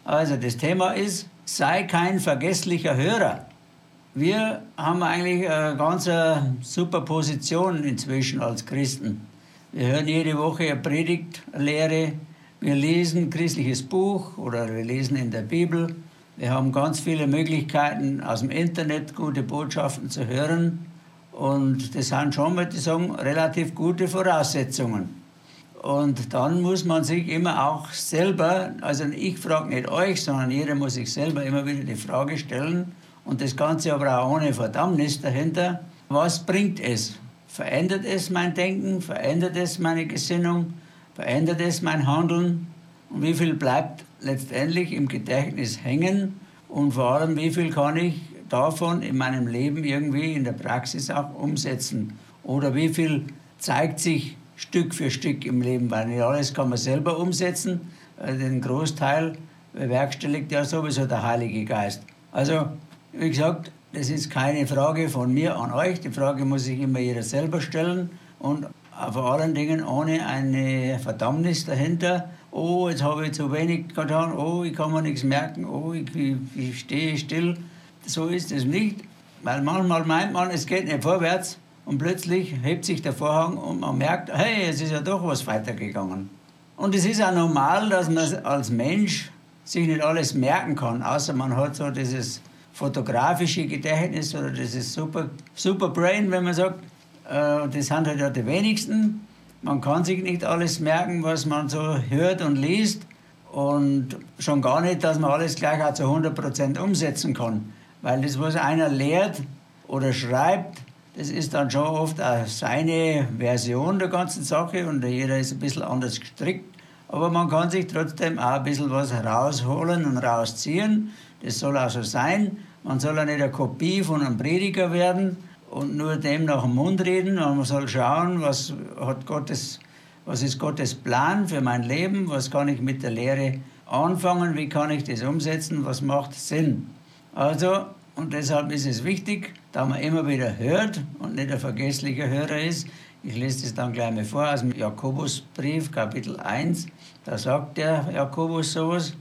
Also das Thema ist, sei kein vergesslicher Hörer. Wir haben eigentlich eine ganz super Position inzwischen als Christen. Wir hören jede Woche eine Predigt, eine Lehre, wir lesen ein christliches Buch oder wir lesen in der Bibel. Wir haben ganz viele Möglichkeiten, aus dem Internet gute Botschaften zu hören. Und das sind schon, würde ich sagen, relativ gute Voraussetzungen. Und dann muss man sich immer auch selber, also ich frage nicht euch, sondern jeder muss sich selber immer wieder die Frage stellen, und das Ganze aber auch ohne Verdammnis dahinter, was bringt es? Verändert es mein Denken? Verändert es meine Gesinnung? Verändert es mein Handeln? Und wie viel bleibt letztendlich im Gedächtnis hängen? Und vor allem, wie viel kann ich davon in meinem Leben irgendwie in der Praxis auch umsetzen? Oder wie viel zeigt sich Stück für Stück im Leben, weil nicht alles kann man selber umsetzen. Den Großteil bewerkstelligt ja sowieso der Heilige Geist. Also, wie gesagt, das ist keine Frage von mir an euch. Die Frage muss sich immer jeder selber stellen und vor allen Dingen ohne eine Verdammnis dahinter. Oh, jetzt habe ich zu wenig getan. Oh, ich kann mir nichts merken. Oh, ich stehe still. So ist es nicht, weil manchmal meint man, es geht nicht vorwärts. Und plötzlich hebt sich der Vorhang und man merkt, hey, es ist ja doch was weitergegangen. Und es ist auch normal, dass man als Mensch sich nicht alles merken kann, außer man hat so dieses fotografische Gedächtnis oder dieses super Brain, wenn man sagt. Das sind halt ja die wenigsten. Man kann sich nicht alles merken, was man so hört und liest. Und schon gar nicht, dass man alles gleich auch zu 100% umsetzen kann. Weil das, was einer lehrt oder schreibt, das ist dann schon oft auch seine Version der ganzen Sache und jeder ist ein bisschen anders gestrickt. Aber man kann sich trotzdem auch ein bisschen was rausholen und rausziehen. Das soll auch so sein. Man soll ja nicht eine Kopie von einem Prediger werden und nur dem nach dem Mund reden. Man soll schauen, was ist Gottes Plan für mein Leben, was kann ich mit der Lehre anfangen, wie kann ich das umsetzen, was macht Sinn. Also, und deshalb ist es wichtig, dass man immer wieder hört und nicht ein vergesslicher Hörer ist. Ich lese das dann gleich mal vor aus dem Jakobusbrief, Kapitel 1. Da sagt der Jakobus sowas.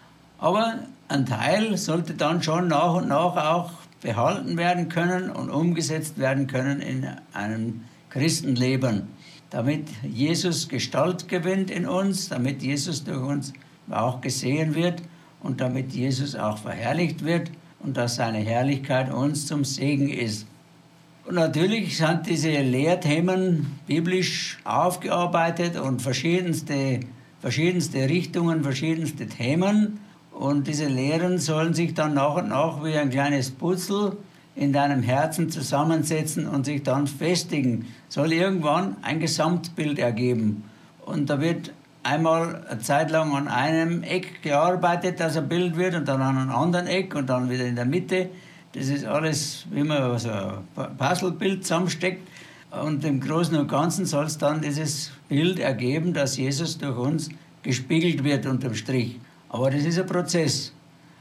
Aber ein Teil sollte dann schon nach und nach auch behalten werden können und umgesetzt werden können in einem Christenleben, damit Jesus Gestalt gewinnt in uns, damit Jesus durch uns auch gesehen wird und damit Jesus auch verherrlicht wird und dass seine Herrlichkeit uns zum Segen ist. Und natürlich sind diese Lehrthemen biblisch aufgearbeitet und verschiedenste Richtungen, verschiedenste Themen. Und diese Lehren sollen sich dann nach und nach wie ein kleines Puzzle in deinem Herzen zusammensetzen und sich dann festigen. Soll irgendwann ein Gesamtbild ergeben. Und da wird einmal eine Zeit lang an einem Eck gearbeitet, dass ein Bild wird, und dann an einem anderen Eck und dann wieder in der Mitte. Das ist alles, wie man so ein Puzzlebild zusammensteckt. Und im Großen und Ganzen soll es dann dieses Bild ergeben, dass Jesus durch uns gespiegelt wird unterm Strich. Aber das ist ein Prozess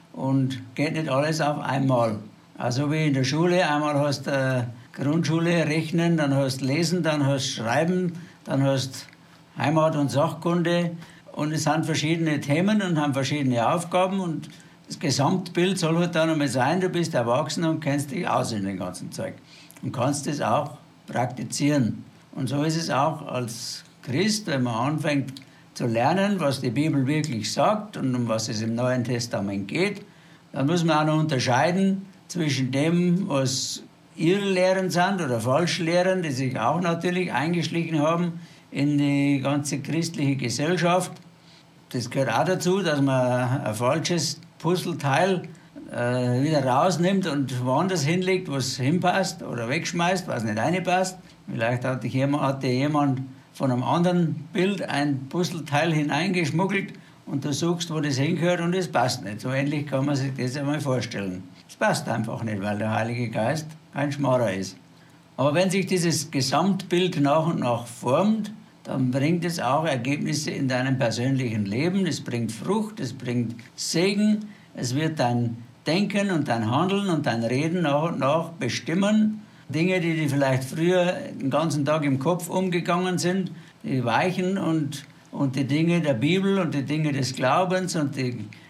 und geht nicht alles auf einmal. Also wie in der Schule, einmal hast du Grundschule, Rechnen, dann hast du Lesen, dann hast du Schreiben, dann hast du Heimat- und Sachkunde. Und es sind verschiedene Themen und haben verschiedene Aufgaben. Und das Gesamtbild soll halt dann einmal sein, du bist erwachsen und kennst dich aus in dem ganzen Zeug. Und kannst das auch praktizieren. Und so ist es auch als Christ, wenn man anfängt zu lernen, was die Bibel wirklich sagt und um was es im Neuen Testament geht, dann muss man auch noch unterscheiden zwischen dem, was ihre Lehren sind oder falsche Lehren, die sich auch natürlich eingeschlichen haben in die ganze christliche Gesellschaft. Das gehört auch dazu, dass man ein falsches Puzzleteil wieder rausnimmt und woanders hinlegt, wo es hinpasst oder wegschmeißt, was nicht reinpasst. Vielleicht hat jemand von einem anderen Bild ein Puzzleteil hineingeschmuggelt und du suchst, wo das hingehört und es passt nicht. So ähnlich kann man sich das einmal vorstellen. Es passt einfach nicht, weil der Heilige Geist kein Schmarrer ist. Aber wenn sich dieses Gesamtbild nach und nach formt, dann bringt es auch Ergebnisse in deinem persönlichen Leben. Es bringt Frucht, es bringt Segen. Es wird dein Denken und dein Handeln und dein Reden nach und nach bestimmen. Dinge, die vielleicht früher den ganzen Tag im Kopf umgegangen sind, die weichen und die Dinge der Bibel und die Dinge des Glaubens und die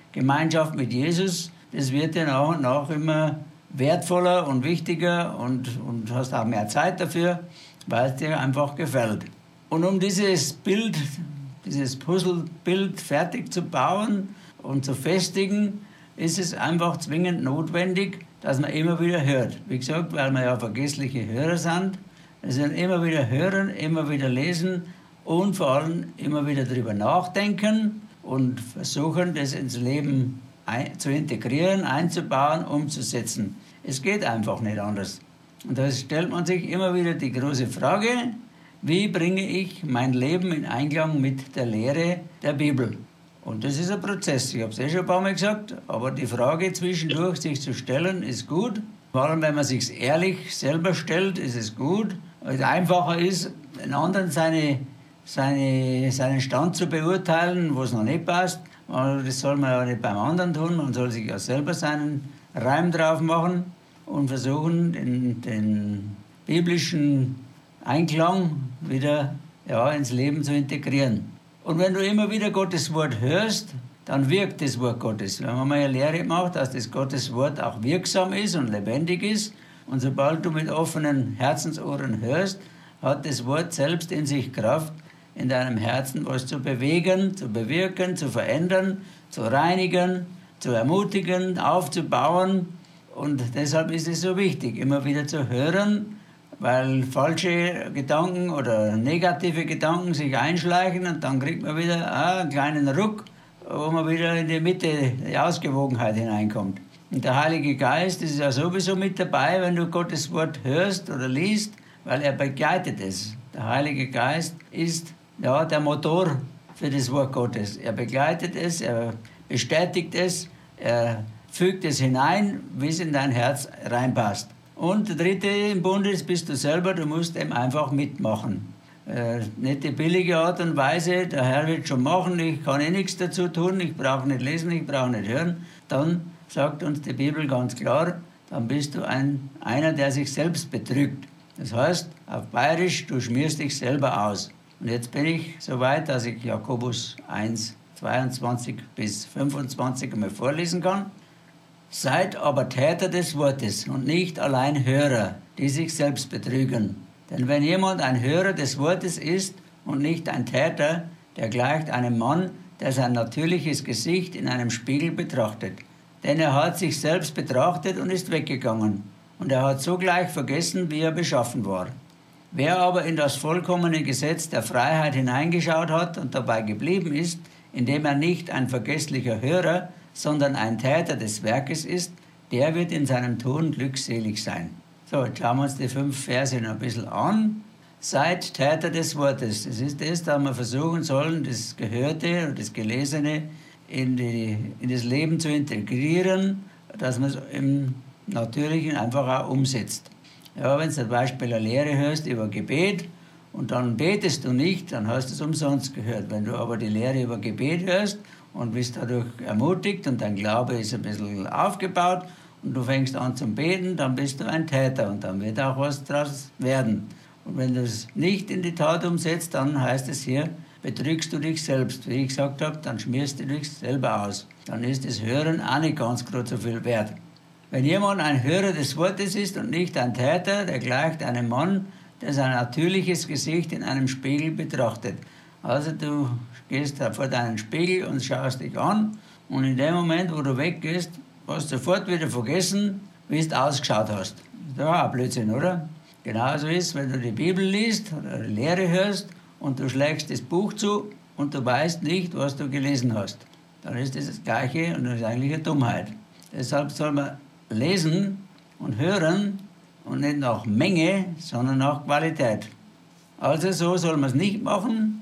Gemeinschaft mit Jesus, das wird dir nach und nach immer wertvoller und wichtiger und hast auch mehr Zeit dafür, weil es dir einfach gefällt. Und um dieses Bild, dieses Puzzlebild fertig zu bauen und zu festigen, ist es einfach zwingend notwendig, dass man immer wieder hört. Wie gesagt, weil wir ja vergessliche Hörer sind. Wir sollen immer wieder hören, immer wieder lesen und vor allem immer wieder darüber nachdenken und versuchen, das ins Leben zu integrieren, einzubauen, umzusetzen. Es geht einfach nicht anders. Und da stellt man sich immer wieder die große Frage, wie bringe ich mein Leben in Einklang mit der Lehre der Bibel? Und das ist ein Prozess, ich habe es schon ein paar Mal gesagt, aber die Frage zwischendurch sich zu stellen, ist gut. Vor allem, wenn man sich ehrlich selber stellt, ist es gut. Weil es einfacher ist, den anderen seinen Stand zu beurteilen, wo es noch nicht passt. Das soll man ja nicht beim anderen tun, man soll sich ja selber seinen Reim drauf machen und versuchen, den biblischen Einklang wieder ins Leben zu integrieren. Und wenn du immer wieder Gottes Wort hörst, dann wirkt das Wort Gottes. Wenn man mal eine Lehre macht, dass das Gottes Wort auch wirksam ist und lebendig ist, und sobald du mit offenen Herzensohren hörst, hat das Wort selbst in sich Kraft, in deinem Herzen was zu bewegen, zu bewirken, zu verändern, zu reinigen, zu ermutigen, aufzubauen. Und deshalb ist es so wichtig, immer wieder zu hören, weil falsche Gedanken oder negative Gedanken sich einschleichen und dann kriegt man wieder einen kleinen Ruck, wo man wieder in die Mitte, die Ausgewogenheit hineinkommt. Und der Heilige Geist ist ja sowieso mit dabei, wenn du Gottes Wort hörst oder liest, weil er begleitet es. Der Heilige Geist ist der Motor für das Wort Gottes. Er begleitet es, er bestätigt es, er fügt es hinein, wie es in dein Herz reinpasst. Und der dritte im Bunde bist du selber, du musst eben einfach mitmachen. Nicht die billige Art und Weise, der Herr wird schon machen, ich kann nichts dazu tun, ich brauche nicht lesen, ich brauche nicht hören. Dann sagt uns die Bibel ganz klar, dann bist du einer, der sich selbst betrügt. Das heißt, auf Bayerisch, du schmierst dich selber aus. Und jetzt bin ich so weit, dass ich Jakobus 1, 22 bis 25 einmal vorlesen kann. Seid aber Täter des Wortes und nicht allein Hörer, die sich selbst betrügen. Denn wenn jemand ein Hörer des Wortes ist und nicht ein Täter, der gleicht einem Mann, der sein natürliches Gesicht in einem Spiegel betrachtet. Denn er hat sich selbst betrachtet und ist weggegangen. Und er hat sogleich vergessen, wie er beschaffen war. Wer aber in das vollkommene Gesetz der Freiheit hineingeschaut hat und dabei geblieben ist, indem er nicht ein vergesslicher Hörer, sondern ein Täter des Werkes ist, der wird in seinem Tun glückselig sein. So, jetzt schauen wir uns die 5 Verse noch ein bisschen an. Seid Täter des Wortes. Das ist das, da wir versuchen sollen, das Gehörte und das Gelesene in das Leben zu integrieren, dass man es im Natürlichen einfach auch umsetzt. Ja, wenn du zum Beispiel eine Lehre hörst über Gebet und dann betest du nicht, dann hast du es umsonst gehört. Wenn du aber die Lehre über Gebet hörst und bist dadurch ermutigt und dein Glaube ist ein bisschen aufgebaut und du fängst an zum Beten, dann bist du ein Täter und dann wird auch was daraus werden. Und wenn du es nicht in die Tat umsetzt, dann heißt es hier, betrügst du dich selbst. Wie ich gesagt habe, dann schmierst du dich selber aus. Dann ist das Hören auch nicht ganz so viel wert. Wenn jemand ein Hörer des Wortes ist und nicht ein Täter, der gleicht einem Mann, der sein natürliches Gesicht in einem Spiegel betrachtet. Also du gehst vor deinen Spiegel und schaust dich an und in dem Moment, wo du weggehst, hast du sofort wieder vergessen, wie du ausgeschaut hast. Das ist doch auch ein Blödsinn, oder? Genauso ist es, wenn du die Bibel liest oder die Lehre hörst und du schlägst das Buch zu und du weißt nicht, was du gelesen hast. Dann ist das Gleiche und das ist eigentlich eine Dummheit. Deshalb soll man lesen und hören und nicht nach Menge, sondern nach Qualität. Also so soll man es nicht machen.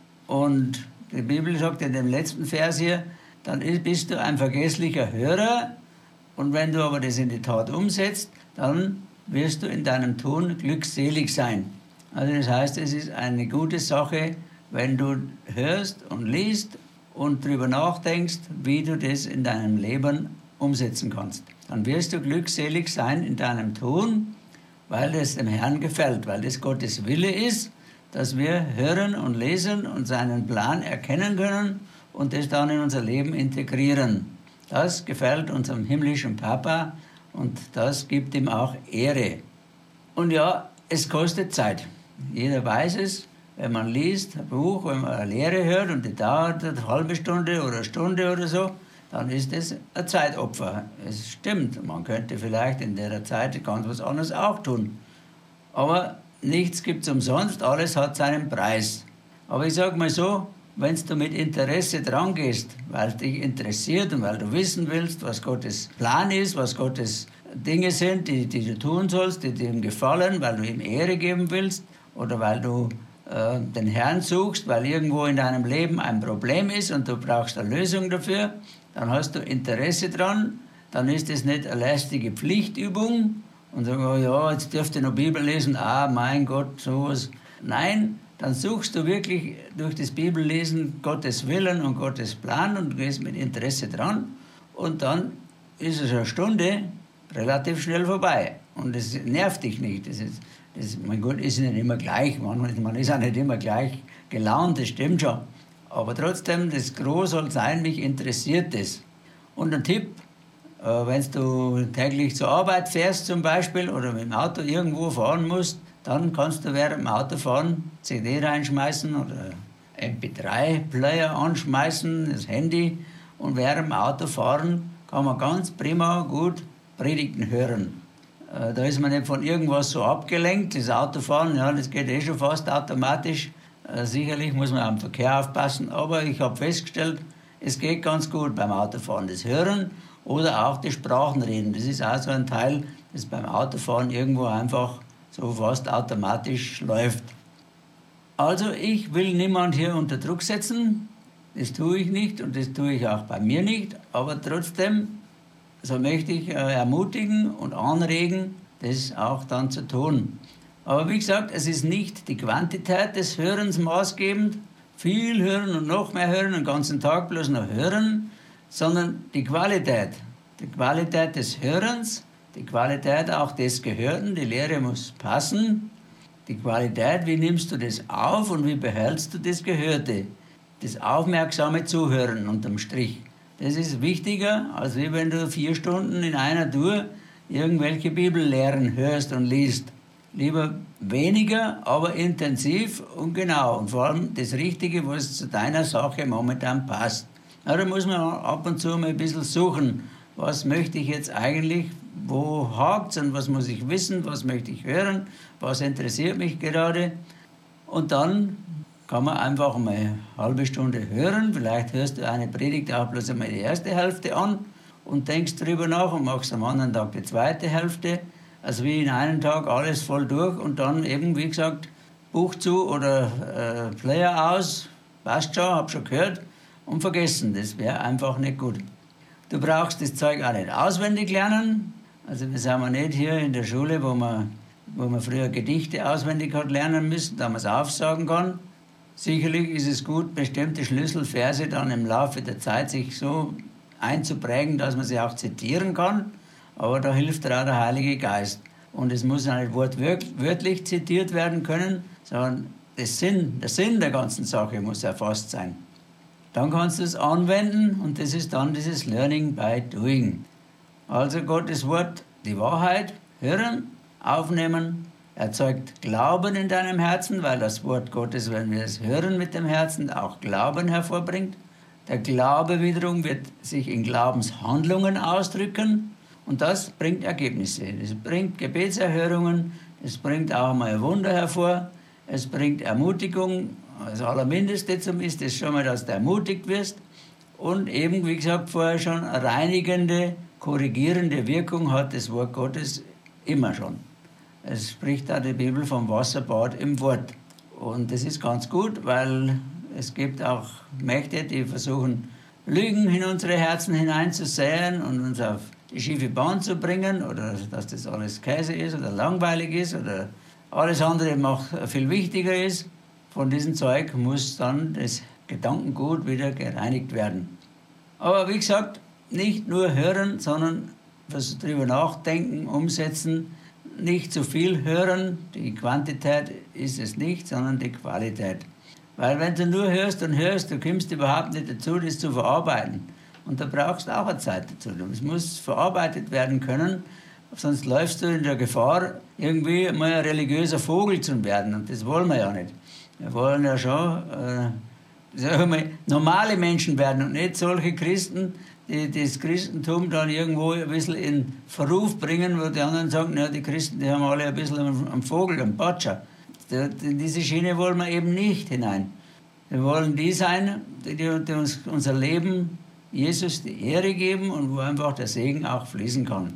Und die Bibel sagt in dem letzten Vers hier, dann bist du ein vergesslicher Hörer. Und wenn du aber das in die Tat umsetzt, dann wirst du in deinem Tun glückselig sein. Also das heißt, es ist eine gute Sache, wenn du hörst und liest und darüber nachdenkst, wie du das in deinem Leben umsetzen kannst. Dann wirst du glückselig sein in deinem Tun, weil das dem Herrn gefällt, weil das Gottes Wille ist, dass wir hören und lesen und seinen Plan erkennen können und das dann in unser Leben integrieren. Das gefällt unserem himmlischen Papa und das gibt ihm auch Ehre. Und ja, es kostet Zeit. Jeder weiß es, wenn man liest, ein Buch, wenn man eine Lehre hört und die dauert eine halbe Stunde oder eine Stunde oder so, dann ist es ein Zeitopfer. Es stimmt, man könnte vielleicht in der Zeit ganz was anderes auch tun. Aber nichts gibt es umsonst, alles hat seinen Preis. Aber ich sage mal so, wenn du mit Interesse dran gehst, weil es dich interessiert und weil du wissen willst, was Gottes Plan ist, was Gottes Dinge sind, die du tun sollst, die ihm gefallen, weil du ihm Ehre geben willst oder weil du den Herrn suchst, weil irgendwo in deinem Leben ein Problem ist und du brauchst eine Lösung dafür, dann hast du Interesse dran, dann ist es nicht eine lästige Pflichtübung und sagst, oh ja, jetzt dürfte ich noch Bibel lesen, mein Gott, sowas. Nein, dann suchst du wirklich durch das Bibellesen Gottes Willen und Gottes Plan und gehst mit Interesse dran und dann ist es eine Stunde relativ schnell vorbei und es nervt dich nicht. Mein Gott, ist nicht immer gleich, man ist auch nicht immer gleich gelaunt, das stimmt schon. Aber trotzdem, das Gros soll sein, mich interessiert das. Und ein Tipp, wenn du täglich zur Arbeit fährst zum Beispiel oder mit dem Auto irgendwo fahren musst, dann kannst du während dem Autofahren CD reinschmeißen oder MP3-Player anschmeißen, das Handy. Und während dem Autofahren kann man ganz prima gut Predigten hören. Da ist man nicht von irgendwas so abgelenkt. Das Autofahren, ja, das geht schon fast automatisch. Sicherlich muss man am Verkehr aufpassen, aber ich habe festgestellt, es geht ganz gut beim Autofahren. Das Hören oder auch das Sprachenreden, das ist auch so ein Teil, das beim Autofahren irgendwo einfach so fast automatisch läuft. Also ich will niemand hier unter Druck setzen, das tue ich nicht und das tue ich auch bei mir nicht, aber trotzdem, so möchte ich ermutigen und anregen, das auch dann zu tun. Aber wie gesagt, es ist nicht die Quantität des Hörens maßgebend, viel hören und noch mehr hören, den ganzen Tag bloß noch hören, sondern die Qualität. Die Qualität des Hörens, die Qualität auch des Gehörten, die Lehre muss passen. Die Qualität, wie nimmst du das auf und wie behältst du das Gehörte? Das aufmerksame Zuhören unterm Strich. Das ist wichtiger, als wenn du 4 Stunden in einer Tour irgendwelche Bibellehren hörst und liest. Lieber weniger, aber intensiv und genau. Und vor allem das Richtige, was zu deiner Sache momentan passt. Na, da muss man ab und zu mal ein bisschen suchen. Was möchte ich jetzt eigentlich? Wo hakt's und was muss ich wissen? Was möchte ich hören? Was interessiert mich gerade? Und dann kann man einfach mal eine halbe Stunde hören. Vielleicht hörst du eine Predigt auch bloß einmal die erste Hälfte an und denkst drüber nach und machst am anderen Tag die zweite Hälfte. Also wie in einem Tag alles voll durch und dann eben, wie gesagt, Buch zu oder Player aus, passt schon, hab schon gehört und vergessen. Das wäre einfach nicht gut. Du brauchst das Zeug auch nicht auswendig lernen. Also wir sind nicht hier in der Schule, wo man früher Gedichte auswendig hat lernen müssen, da man es aufsagen kann. Sicherlich ist es gut, bestimmte Schlüsselverse dann im Laufe der Zeit sich so einzuprägen, dass man sie auch zitieren kann. Aber da hilft auch der Heilige Geist. Und es muss ja nicht wortwörtlich zitiert werden können, sondern der Sinn der ganzen Sache muss erfasst sein. Dann kannst du es anwenden und das ist dann dieses Learning by Doing. Also Gottes Wort, die Wahrheit, hören, aufnehmen, erzeugt Glauben in deinem Herzen, weil das Wort Gottes, wenn wir es hören mit dem Herzen, auch Glauben hervorbringt. Der Glaube wiederum wird sich in Glaubenshandlungen ausdrücken und das bringt Ergebnisse. Es bringt Gebetserhörungen, es bringt auch mal Wunder hervor, es bringt Ermutigung. Das Allermindeste ist es schon mal, dass du ermutigt wirst und eben, wie gesagt, vorher schon eine reinigende, korrigierende Wirkung hat das Wort Gottes immer schon. Es spricht auch die Bibel vom Wasserbad im Wort. Und das ist ganz gut, weil es gibt auch Mächte, die versuchen, Lügen in unsere Herzen hineinzusäen und uns auf die schiefe Bahn zu bringen oder dass das alles Käse ist oder langweilig ist oder alles andere viel wichtiger ist. Von diesem Zeug muss dann das Gedankengut wieder gereinigt werden. Aber wie gesagt, nicht nur hören, sondern darüber nachdenken, umsetzen, nicht zu viel hören, die Quantität ist es nicht, sondern die Qualität. Weil wenn du nur hörst und hörst, du kommst überhaupt nicht dazu, das zu verarbeiten. Und da brauchst du auch eine Zeit dazu. Es muss verarbeitet werden können, sonst läufst du in der Gefahr, irgendwie mal ein religiöser Vogel zu werden. Und das wollen wir ja nicht. Wir wollen ja schon normale Menschen werden und nicht solche Christen, die das Christentum dann irgendwo ein bisschen in Verruf bringen, wo die anderen sagen, ja, die Christen, die haben alle ein bisschen am Vogel, am Patscher. In diese Schiene wollen wir eben nicht hinein. Wir wollen die sein, die uns unser Leben Jesus die Ehre geben und wo einfach der Segen auch fließen kann.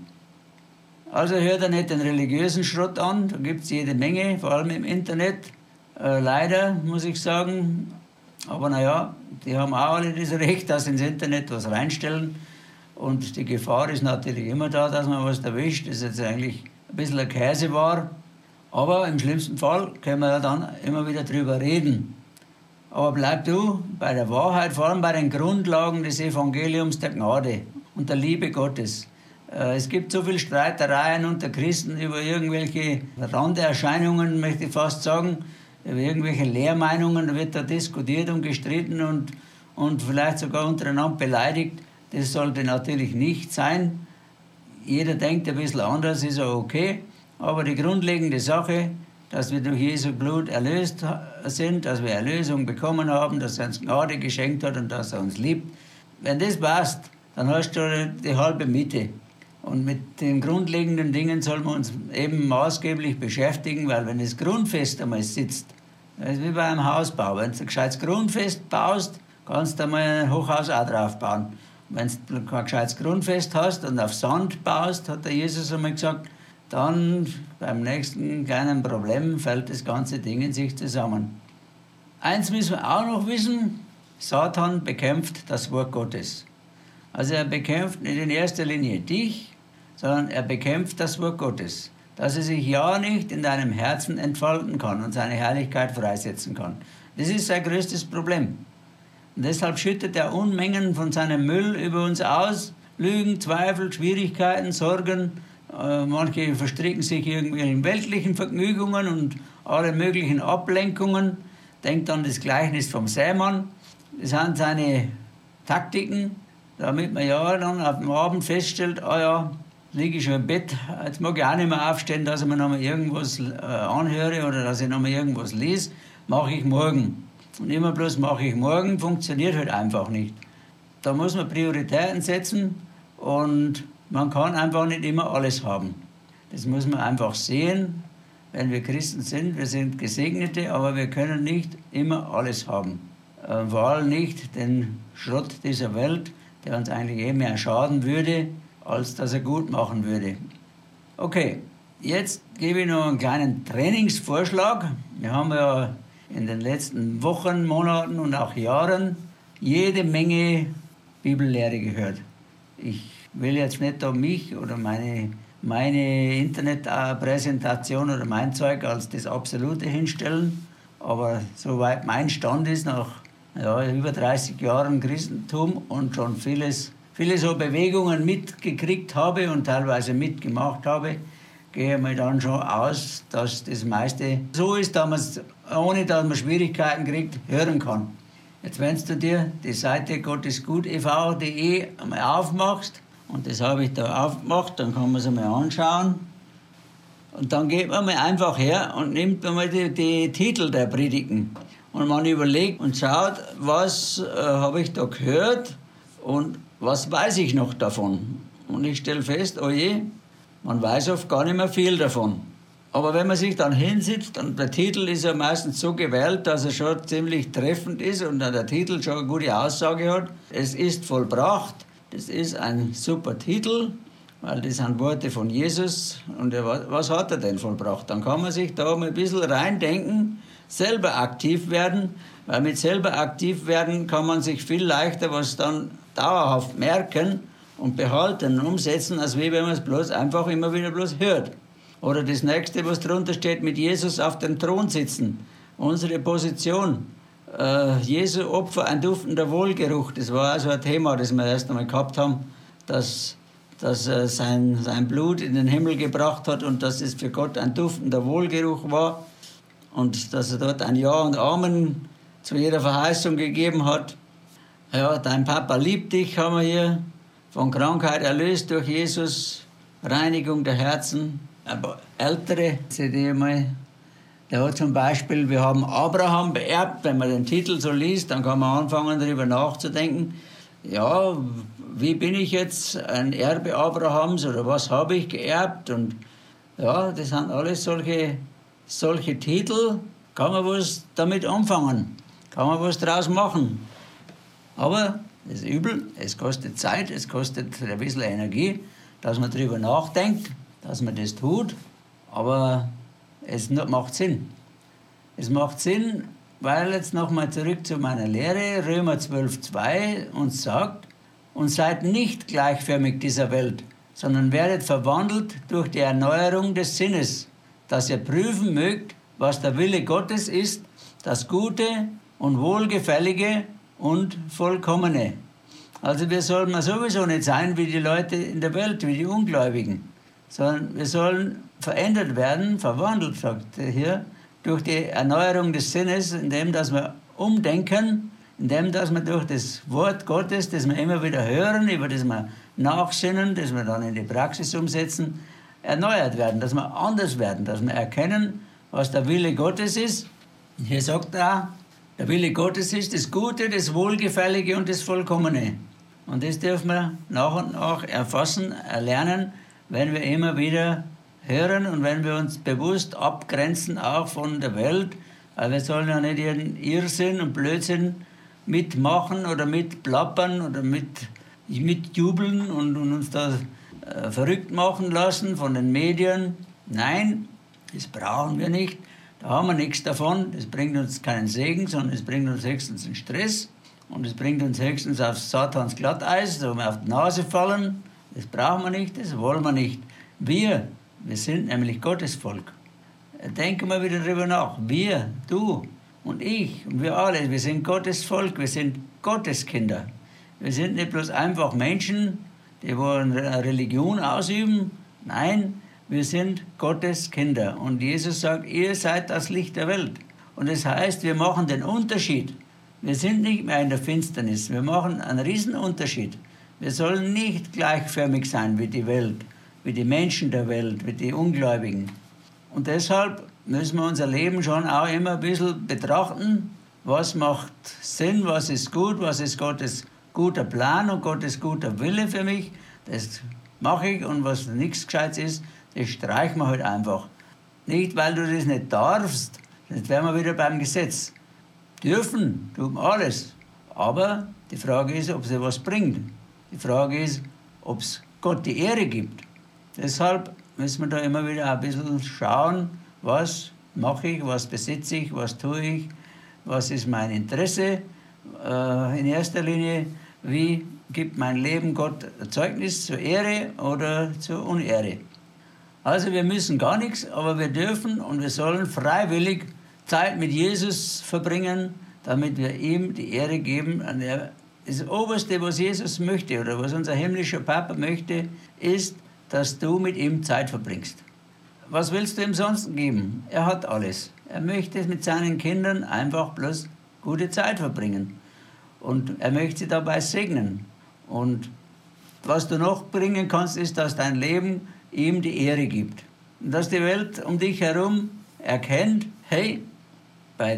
Also hört er nicht den religiösen Schrott an, da gibt es jede Menge, vor allem im Internet. Leider, muss ich sagen. Aber naja, die haben auch alle das Recht, dass sie ins Internet was reinstellen. Und die Gefahr ist natürlich immer da, dass man was erwischt. Das ist jetzt eigentlich ein bisschen eine Käseware. Aber im schlimmsten Fall können wir ja dann immer wieder drüber reden. Aber bleib du bei der Wahrheit, vor allem bei den Grundlagen des Evangeliums der Gnade und der Liebe Gottes. Es gibt so viele Streitereien unter Christen über irgendwelche Randerscheinungen, möchte ich fast sagen, über irgendwelche Lehrmeinungen, da wird da diskutiert und gestritten und vielleicht sogar untereinander beleidigt. Das sollte natürlich nicht sein. Jeder denkt ein bisschen anders, ist auch okay. Aber die grundlegende Sache, dass wir durch Jesu Blut erlöst sind, dass wir Erlösung bekommen haben, dass er uns Gnade geschenkt hat und dass er uns liebt. Wenn das passt, dann hast du die halbe Miete. Und mit den grundlegenden Dingen soll man uns eben maßgeblich beschäftigen, weil wenn das Grundfest einmal sitzt, das ist wie bei einem Hausbau. Wenn du ein gescheites Grundfest baust, kannst du einmal ein Hochhaus auch drauf bauen. Wenn du kein gescheites Grundfest hast und auf Sand baust, hat der Jesus einmal gesagt, dann beim nächsten kleinen Problem fällt das ganze Ding in sich zusammen. Eins müssen wir auch noch wissen, Satan bekämpft das Wort Gottes. Also er bekämpft nicht in erster Linie dich, sondern er bekämpft das Wort Gottes, dass er sich ja nicht in deinem Herzen entfalten kann und seine Herrlichkeit freisetzen kann. Das ist sein größtes Problem. Und deshalb schüttet er Unmengen von seinem Müll über uns aus, Lügen, Zweifel, Schwierigkeiten, Sorgen. Manche verstricken sich irgendwie in weltlichen Vergnügungen und alle möglichen Ablenkungen. Denkt an das Gleichnis vom Sämann. Das sind seine Taktiken, damit man ja dann auf dem Abend feststellt, ja, liege ich schon im Bett, jetzt mag ich auch nicht mehr aufstehen, dass ich mir noch mal irgendwas anhöre oder dass ich noch mal irgendwas lese, mache ich morgen. Und immer bloß mache ich morgen, funktioniert halt einfach nicht. Da muss man Prioritäten setzen und man kann einfach nicht immer alles haben. Das muss man einfach sehen, wenn wir Christen sind. Wir sind Gesegnete, aber wir können nicht immer alles haben. Vor allem nicht den Schrott dieser Welt, der uns eigentlich mehr schaden würde, als dass er gut machen würde. Okay, jetzt gebe ich noch einen kleinen Trainingsvorschlag. Wir haben ja in den letzten Wochen, Monaten und auch Jahren jede Menge Bibellehre gehört. Ich will jetzt nicht da mich oder meine Internetpräsentation oder mein Zeug als das Absolute hinstellen, aber soweit mein Stand ist, nach über 30 Jahren Christentum und schon viele so Bewegungen mitgekriegt habe und teilweise mitgemacht habe, gehe ich mal dann schon aus, dass das meiste so ist, dass man es, ohne dass man Schwierigkeiten kriegt, hören kann. Jetzt, wenn du dir die Seite gottesgut.ev.de einmal aufmachst, und das habe ich da aufgemacht, dann kann man es einmal anschauen. Und dann geht man mal einfach her und nimmt mal die Titel der Predigten. Und man überlegt und schaut, was habe ich da gehört und was weiß ich noch davon. Und ich stelle fest, oh je, man weiß oft gar nicht mehr viel davon. Aber wenn man sich dann hinsitzt, und der Titel ist ja meistens so gewählt, dass er schon ziemlich treffend ist und der Titel schon eine gute Aussage hat, es ist vollbracht, das ist ein super Titel, weil das sind Worte von Jesus. Und was hat er denn vollbracht? Dann kann man sich da mal ein bisschen reindenken, selber aktiv werden, weil mit selber aktiv werden kann man sich viel leichter was dann dauerhaft merken und behalten und umsetzen, als wenn man es bloß einfach immer wieder bloß hört. Oder das nächste, was drunter steht, mit Jesus auf dem Thron sitzen. Unsere Position. Jesu Opfer, ein duftender Wohlgeruch. Das war also ein Thema, das wir erst einmal gehabt haben, dass sein Blut in den Himmel gebracht hat und dass es für Gott ein duftender Wohlgeruch war und dass er dort ein Ja und Amen zu jeder Verheißung gegeben hat. Ja, dein Papa liebt dich, haben wir hier. Von Krankheit erlöst durch Jesus, Reinigung der Herzen. Aber ältere CD mal, der hat zum Beispiel, wir haben Abraham beerbt. Wenn man den Titel so liest, dann kann man anfangen, darüber nachzudenken. Ja, wie bin ich jetzt ein Erbe Abrahams oder was habe ich geerbt? Und ja, das sind alles solche Titel. Kann man was damit anfangen? Kann man was draus machen? Aber das ist übel, es kostet Zeit, es kostet ein bisschen Energie, dass man darüber nachdenkt, dass man das tut, aber es macht Sinn. Es macht Sinn, weil jetzt nochmal zurück zu meiner Lehre, Römer 12,2 uns sagt, und seid nicht gleichförmig dieser Welt, sondern werdet verwandelt durch die Erneuerung des Sinnes, dass ihr prüfen mögt, was der Wille Gottes ist, das Gute und Wohlgefällige und Vollkommene. Also wir sollen mal sowieso nicht sein wie die Leute in der Welt, wie die Ungläubigen, sondern wir sollen verändert werden, verwandelt, sagt er hier, durch die Erneuerung des Sinnes, indem dass wir umdenken, indem dass wir durch das Wort Gottes, das wir immer wieder hören, über das wir nachsinnen, das wir dann in die Praxis umsetzen, erneuert werden, dass wir anders werden, dass wir erkennen, was der Wille Gottes ist. Hier sagt er, der Wille Gottes ist das Gute, das Wohlgefällige und das Vollkommene. Und das dürfen wir nach und nach erfassen, erlernen, wenn wir immer wieder hören und wenn wir uns bewusst abgrenzen, auch von der Welt. Weil wir sollen ja nicht ihren Irrsinn und Blödsinn mitmachen oder mitplappern oder mitjubeln und uns da verrückt machen lassen von den Medien. Nein, das brauchen wir nicht. Da haben wir nichts davon. Das bringt uns keinen Segen, sondern es bringt uns höchstens einen Stress. Und es bringt uns höchstens auf Satans Glatteis, wo wir auf die Nase fallen. Das brauchen wir nicht, das wollen wir nicht. Wir sind nämlich Gottes Volk. Denken wir wieder darüber nach. Wir, du und ich und wir alle, wir sind Gottes Volk, wir sind Gottes Kinder. Wir sind nicht bloß einfach Menschen, die wollen eine Religion ausüben. Nein, wir sind Gottes Kinder. Und Jesus sagt, ihr seid das Licht der Welt. Und das heißt, wir machen den Unterschied. Wir sind nicht mehr in der Finsternis. Wir machen einen riesen Unterschied. Wir sollen nicht gleichförmig sein wie die Welt, wie die Menschen der Welt, wie die Ungläubigen. Und deshalb müssen wir unser Leben schon auch immer ein bisschen betrachten, was macht Sinn, was ist gut, was ist Gottes guter Plan und Gottes guter Wille für mich. Das mache ich, und was nichts Gescheites ist, das streichen wir halt einfach. Nicht, weil du das nicht darfst, jetzt wären wir wieder beim Gesetz. Dürfen, tun wir alles. Aber die Frage ist, ob es was bringt. Die Frage ist, ob es Gott die Ehre gibt. Deshalb müssen wir da immer wieder ein bisschen schauen, was mache ich, was besitze ich, was tue ich, was ist mein Interesse. In erster Linie, wie gibt mein Leben Gott Zeugnis zur Ehre oder zur Unehre. Also wir müssen gar nichts, aber wir dürfen und wir sollen freiwillig Zeit mit Jesus verbringen, damit wir ihm die Ehre geben. Das Oberste, was Jesus möchte oder was unser himmlischer Papa möchte, ist, dass du mit ihm Zeit verbringst. Was willst du ihm sonst geben? Er hat alles. Er möchte mit seinen Kindern einfach bloß gute Zeit verbringen. Und er möchte sie dabei segnen. Und was du noch bringen kannst, ist, dass dein Leben ihm die Ehre gibt. Und dass die Welt um dich herum erkennt, hey, bei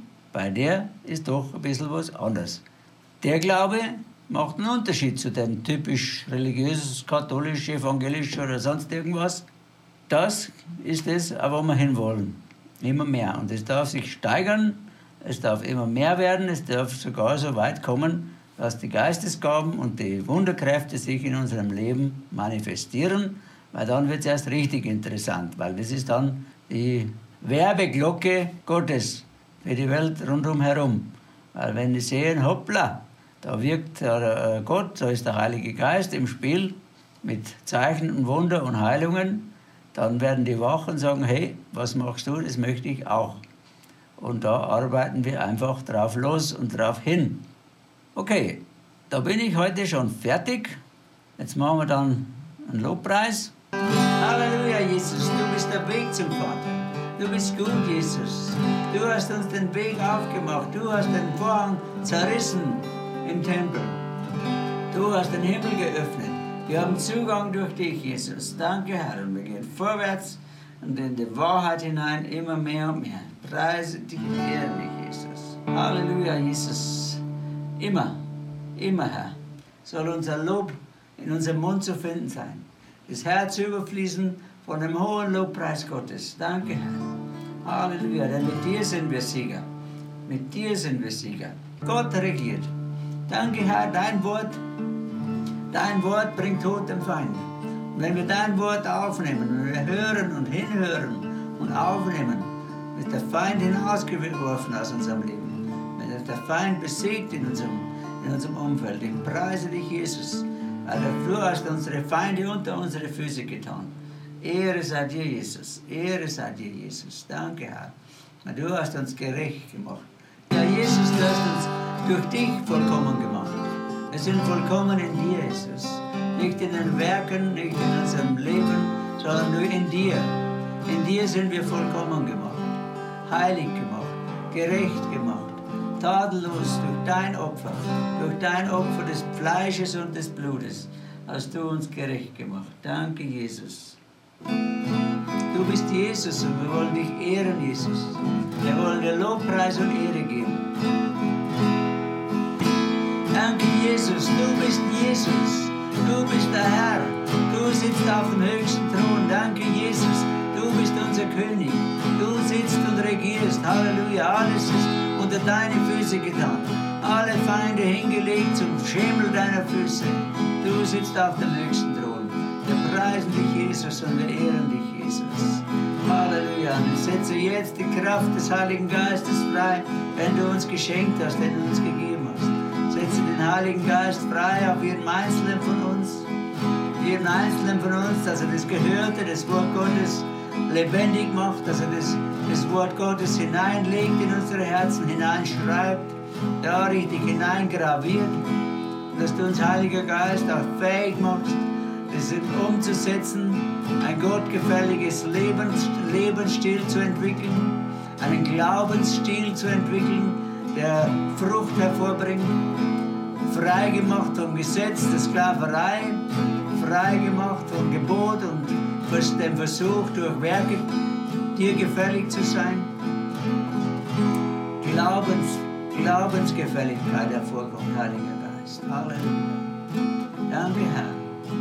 der ist doch ein bisschen was anderes. Der Glaube macht einen Unterschied zu dem typisch religiös, katholisch, evangelisch oder sonst irgendwas. Das ist es, wo wir hinwollen. Immer mehr. Und es darf sich steigern, es darf immer mehr werden, es darf sogar so weit kommen, dass die Geistesgaben und die Wunderkräfte sich in unserem Leben manifestieren, weil dann wird es erst richtig interessant, weil das ist dann die Werbeglocke Gottes für die Welt rundum herum. Weil wenn die sehen, hoppla, da wirkt Gott, da ist der Heilige Geist im Spiel mit Zeichen und Wunder und Heilungen, dann werden die wach und sagen, hey, was machst du, das möchte ich auch. Und da arbeiten wir einfach drauf los und drauf hin. Okay, da bin ich heute schon fertig. Jetzt machen wir dann einen Lobpreis. Halleluja, Jesus, du bist der Weg zum Vater. Du bist gut, Jesus. Du hast uns den Weg aufgemacht. Du hast den Vorhang zerrissen im Tempel. Du hast den Himmel geöffnet. Wir haben Zugang durch dich, Jesus. Danke, Herr. Und wir gehen vorwärts und in die Wahrheit hinein immer mehr und mehr. Preise dich und ehre dich, Jesus. Halleluja, Jesus. Immer, Herr, soll unser Lob in unserem Mund zu finden sein. Das Herz überfließen von dem hohen Lobpreis Gottes. Danke, Herr. Halleluja, denn mit dir sind wir Sieger. Mit dir sind wir Sieger. Gott regiert. Danke, Herr, dein Wort bringt Tod dem Feind. Und wenn wir dein Wort aufnehmen, und wir hören und hinhören und aufnehmen, wird der Feind hinausgeworfen aus unserem Leben. Wird der Feind besiegt in unserem Umfeld. Ich preise dich, Jesus, weil du hast unsere Feinde unter unsere Füße getan. Ehre sei dir, Jesus. Ehre sei dir, Jesus. Danke, Herr. Du hast uns gerecht gemacht. Ja, Jesus, du hast uns durch dich vollkommen gemacht. Wir sind vollkommen in dir, Jesus. Nicht in den Werken, nicht in unserem Leben, sondern nur in dir. In dir sind wir vollkommen gemacht. Heilig gemacht. Gerecht gemacht. Tadellos durch dein Opfer. Durch dein Opfer des Fleisches und des Blutes hast du uns gerecht gemacht. Danke, Jesus. Du bist Jesus und wir wollen dich ehren, Jesus. Wir wollen dir Lobpreis und Ehre geben. Danke, Jesus. Du bist Jesus. Du bist der Herr. Du sitzt auf dem höchsten Thron. Danke, Jesus. Du bist unser König. Du sitzt und regierst. Halleluja. Alles ist unter deine Füße getan. Alle Feinde hingelegt zum Schemel deiner Füße. Du sitzt auf dem höchsten Thron. Wir preisen dich, Jesus, und wir ehren dich, Jesus. Halleluja. Und ich setze jetzt die Kraft des Heiligen Geistes frei, wenn du uns geschenkt hast, den du uns gegeben hast. Setze den Heiligen Geist frei auf jeden Einzelnen von uns. Jeden Einzelnen von uns, dass er das Gehörte, das Wort Gottes lebendig macht, dass er das Wort Gottes hineinlegt in unsere Herzen, hineinschreibt, da richtig hineingraviert. Dass du uns, Heiliger Geist, auch fähig machst, das umzusetzen, ein gottgefälliges Lebensstil zu entwickeln, einen Glaubensstil zu entwickeln, der Frucht hervorbringt, freigemacht vom Gesetz der Sklaverei, freigemacht vom Gebot und dem Versuch, durch Werke dir gefällig zu sein, Glaubensgefälligkeit hervorkommt, Heiliger Geist. Halleluja. Danke, Herr.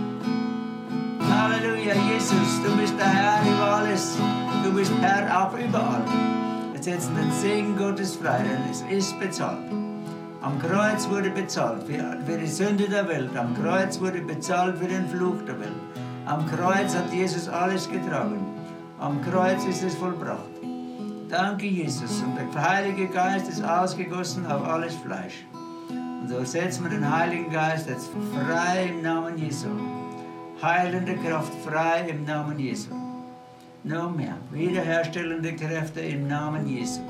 Halleluja, Jesus, du bist der Herr über alles. Du bist Herr auch überall. Wir setzen den Segen Gottes frei, denn es ist bezahlt. Am Kreuz wurde bezahlt für die Sünde der Welt. Am Kreuz wurde bezahlt für den Fluch der Welt. Am Kreuz hat Jesus alles getragen. Am Kreuz ist es vollbracht. Danke, Jesus. Und der Heilige Geist ist ausgegossen auf alles Fleisch. Und so setzen wir den Heiligen Geist jetzt frei im Namen Jesu. Heilende Kraft frei im Namen Jesu. Noch mehr. Wiederherstellende Kräfte im Namen Jesu.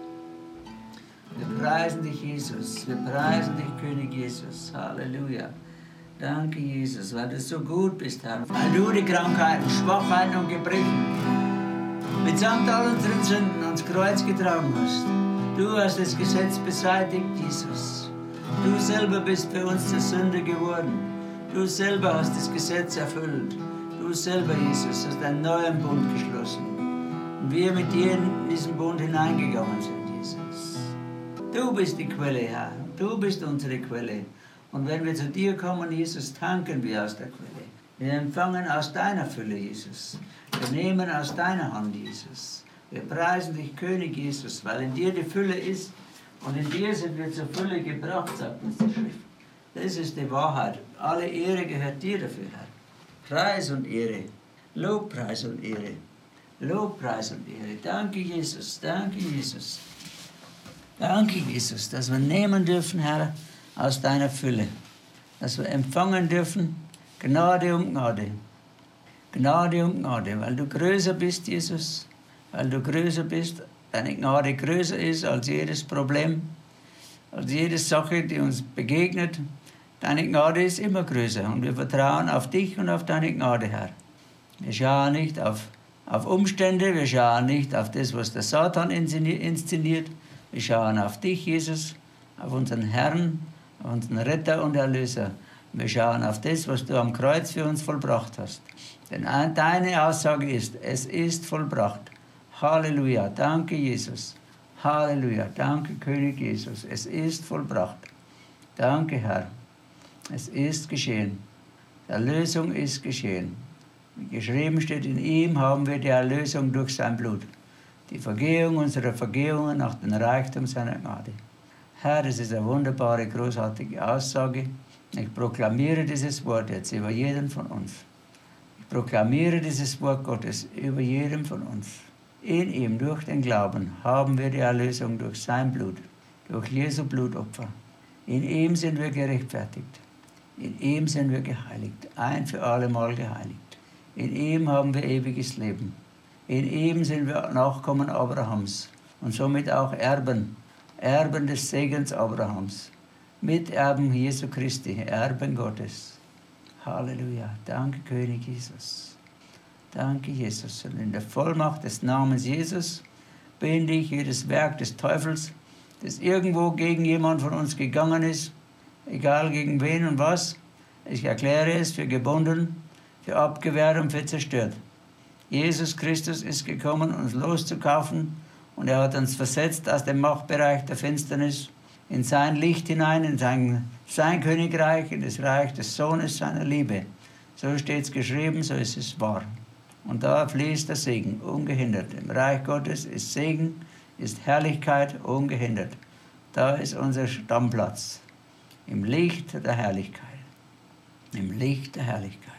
Wir preisen dich, Jesus. Wir preisen dich, König Jesus. Halleluja. Danke, Jesus, weil du so gut bist, Herr. Weil du die Krankheiten, Schwachheiten und Gebrechen mitsamt all unseren Sünden ans Kreuz getragen hast. Du hast das Gesetz beseitigt, Jesus. Du selber bist für uns zur Sünde geworden. Du selber hast das Gesetz erfüllt. Du selber, Jesus, hast einen neuen Bund geschlossen. Und wir mit dir in diesen Bund hineingegangen sind, Jesus. Du bist die Quelle, Herr. Du bist unsere Quelle. Und wenn wir zu dir kommen, Jesus, tanken wir aus der Quelle. Wir empfangen aus deiner Fülle, Jesus. Wir nehmen aus deiner Hand, Jesus. Wir preisen dich, König Jesus, weil in dir die Fülle ist. Und in dir sind wir zur Fülle gebracht, sagt uns die Schrift. Das ist die Wahrheit. Alle Ehre gehört dir dafür, Herr. Preis und Ehre. Lobpreis und Ehre. Lobpreis und Ehre. Danke, Jesus. Danke, Jesus. Danke, Jesus, dass wir nehmen dürfen, Herr, aus deiner Fülle. Dass wir empfangen dürfen, Gnade um Gnade. Gnade um Gnade, weil du größer bist, Jesus. Weil du größer bist, deine Gnade größer ist als jedes Problem, als jede Sache, die uns begegnet. Deine Gnade ist immer größer und wir vertrauen auf dich und auf deine Gnade, Herr. Wir schauen nicht auf Umstände, wir schauen nicht auf das, was der Satan inszeniert. Wir schauen auf dich, Jesus, auf unseren Herrn, unseren Retter und Erlöser. Wir schauen auf das, was du am Kreuz für uns vollbracht hast. Denn deine Aussage ist, es ist vollbracht. Halleluja, danke Jesus. Halleluja, danke König Jesus. Es ist vollbracht. Danke Herr. Es ist geschehen. Die Erlösung ist geschehen. Wie geschrieben steht, in ihm haben wir die Erlösung durch sein Blut. Die Vergehung unserer Vergehungen nach dem Reichtum seiner Gnade. Herr, das ist eine wunderbare, großartige Aussage. Ich proklamiere dieses Wort jetzt über jeden von uns. Ich proklamiere dieses Wort Gottes über jedem von uns. In ihm, durch den Glauben, haben wir die Erlösung durch sein Blut, durch Jesu Blutopfer. In ihm sind wir gerechtfertigt. In ihm sind wir geheiligt, ein für alle Mal geheiligt. In ihm haben wir ewiges Leben. In ihm sind wir Nachkommen Abrahams und somit auch Erben, Erben des Segens Abrahams, Miterben Jesu Christi, Erben Gottes. Halleluja, danke König Jesus. Danke Jesus. Und in der Vollmacht des Namens Jesus binde ich jedes Werk des Teufels, das irgendwo gegen jemand von uns gegangen ist, egal gegen wen und was. Ich erkläre es für gebunden, für abgewehrt und für zerstört. Jesus Christus ist gekommen, uns loszukaufen, und er hat uns versetzt aus dem Machtbereich der Finsternis in sein Licht hinein, in sein Königreich, in das Reich des Sohnes seiner Liebe. So steht es geschrieben, so ist es wahr. Und da fließt der Segen ungehindert. Im Reich Gottes ist Segen, ist Herrlichkeit ungehindert. Da ist unser Stammplatz. Im Licht der Herrlichkeit. Im Licht der Herrlichkeit.